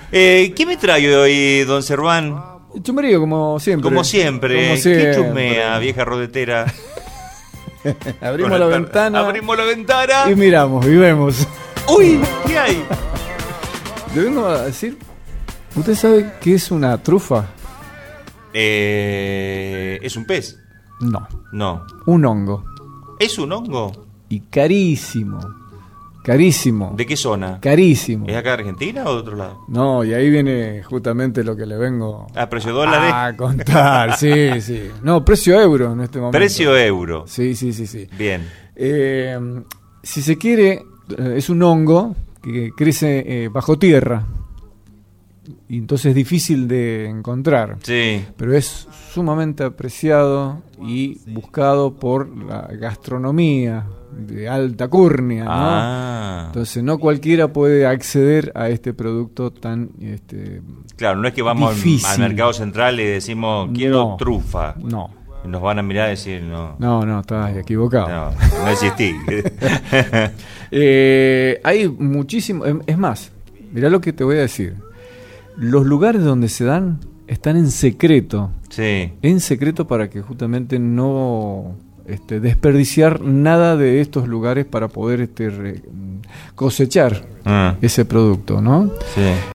¿Qué me trae hoy, don Serván? Chumberío, como siempre. Como siempre. ¿Qué chumea, vieja rodetera? Abrimos la ventana. Abrimos la ventana. Y miramos y vemos. ¡Uy! ¿Qué hay? Le vengo a decir, ¿usted sabe qué es una trufa? ¿Es un pez? No. No. Un hongo. ¿Es un hongo? Y carísimo. Carísimo. ¿De qué zona? Carísimo. ¿Es acá de Argentina o de otro lado? No, y ahí viene justamente lo que le vengo precio dólares. a contar. Sí, sí. No, precio euro en este momento. Precio euro. Sí. Bien. Si se quiere, es un hongo que crece bajo tierra. Y entonces es difícil de encontrar. Sí. Pero es sumamente apreciado y buscado por la gastronomía de alta curnia, ¿no? Entonces no cualquiera puede acceder a este producto tan claro, no es que vamos difícil. Al mercado central y decimos quiero trufa. No. Nos van a mirar y decir no. No, estás equivocado. No existí. Hay muchísimo, es más, mirá lo que te voy a decir. Los lugares donde se dan están en secreto. Sí. En secreto para que justamente no desperdiciar nada de estos lugares para poder cosechar ese producto, ¿no? Sí.